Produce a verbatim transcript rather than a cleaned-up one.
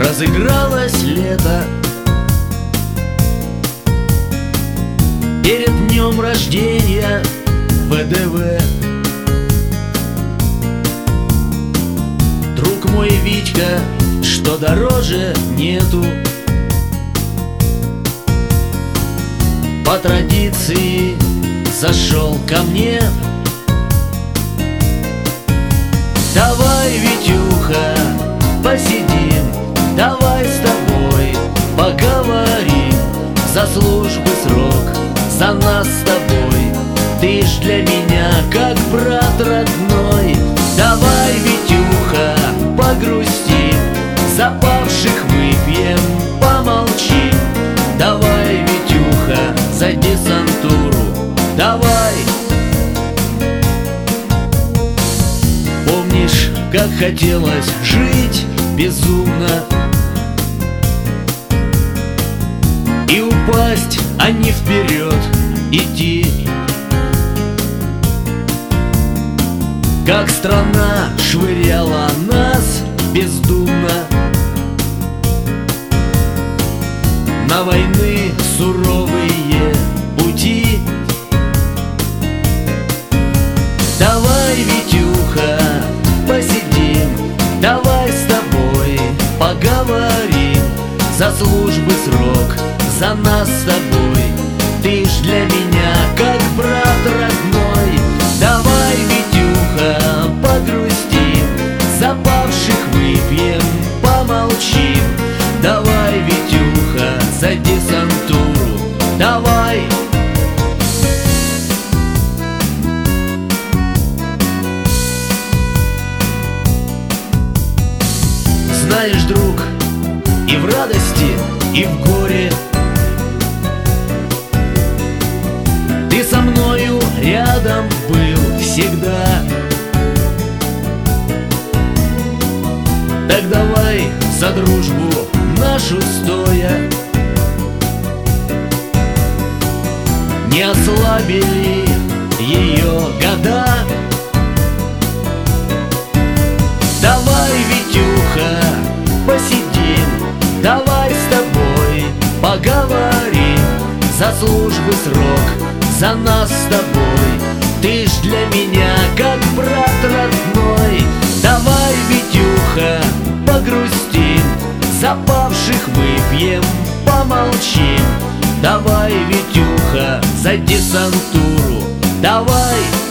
Разыгралось лето перед днем рождения вэ дэ вэ. Друг мой Витька, что дороже нету. По традиции зашел ко мне. Давай, Витюха, посидим, давай с тобой поговорим. За службы срок, за нас с тобой, ты ж для меня как брат родной. Давай, Витюха, погрустим, за павших выпьем, помолчим. Давай, Витюха, за десантуру, давай. Помнишь, как хотелось жить безумно и упасть, а не вперед идти? Как страна швыряла нас бездумно на войны суровые пути. Давай, Витюха, посидим, давай с тобой поговорим. За службы срок, за нас с тобой, ты ж для меня как брат родной. Давай, Витюха, погрустим, за павших выпьем, помолчим. Давай, Витюха, за десантуру, давай. Знаешь, друг, и в радости, и в горе ты со мною рядом был всегда. Так давай за дружбу нашу стоя не ослабили ее года. Давай, Витюха, посидим, давай с тобой поговорим. За службы срок, за нас с тобой, ты ж для меня как брат родной. Давай, Витюха, погрустим, за павших выпьем, помолчим. Давай, Витюха, за десантуру, давай.